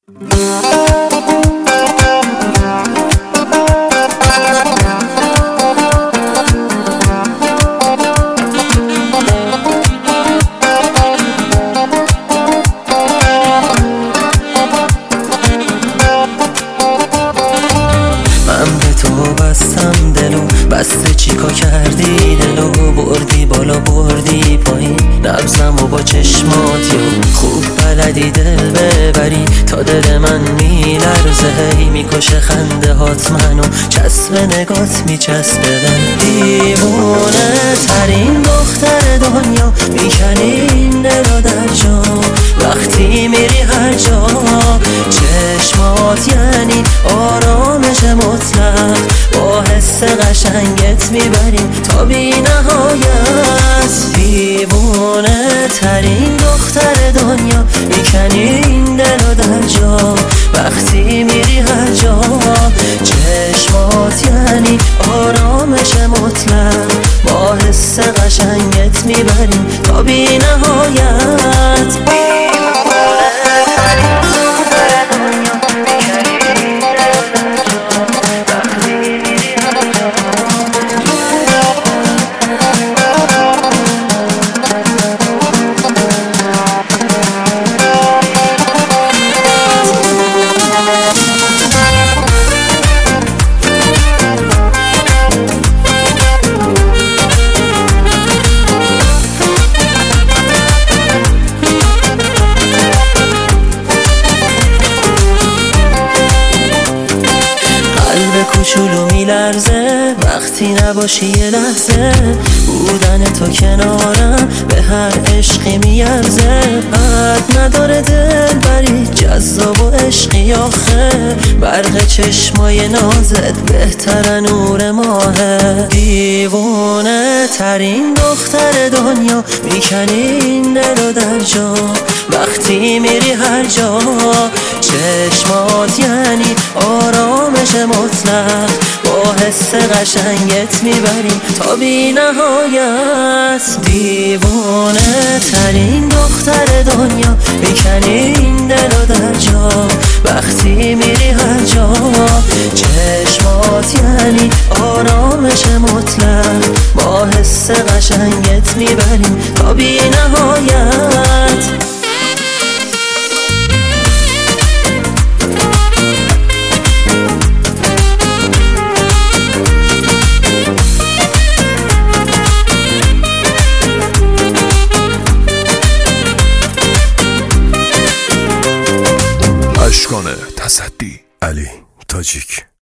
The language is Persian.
من به تو بستم دلو، بسته چیکار کردی دلو، بردی بالا بردی پایین نبضم و با چشماتی خوب بلدی دل ببری تا دل من میلرزه، هی میکشه خنده هات منو چسب نگات میچسبه، دیوونه ترین دختر دنیا میکنی این دلو در جا، وقتی میری هر جا چشمات یعنی آرامش مطلق، با حس قشنگت میبریم تا بی نهایت، دیوونه ترین دختر دنیا میکنی این دلو در جا، وقتی میری هر جا چشمات یعنی آرامش مطلق، با حس قشنگت میبریم تا بی نهایت، کوچولو میلرزه وقتی نباشی یه لحظه، بودن تو کنارم به هر عشقی میارزه، حد نداره دل بری جذاب و عشقی آخه، برق چشمای نازت بهتر نور ماهه، دیوونه ترین دختر دنیا میکنی این دلو در جا، وقتی میری هر جا چشمات یعنی آرامش مطلق، با حس قشنگت میبریم تا بی نهایت، دیوونه ترین دختر دنیا میکنی این دلو در جا، وقتی میری هر جا چشمات یعنی آرامش مطلق، با حس قشنگت میبریم تا بی نهایت. اشکان تصدی علی تاجیک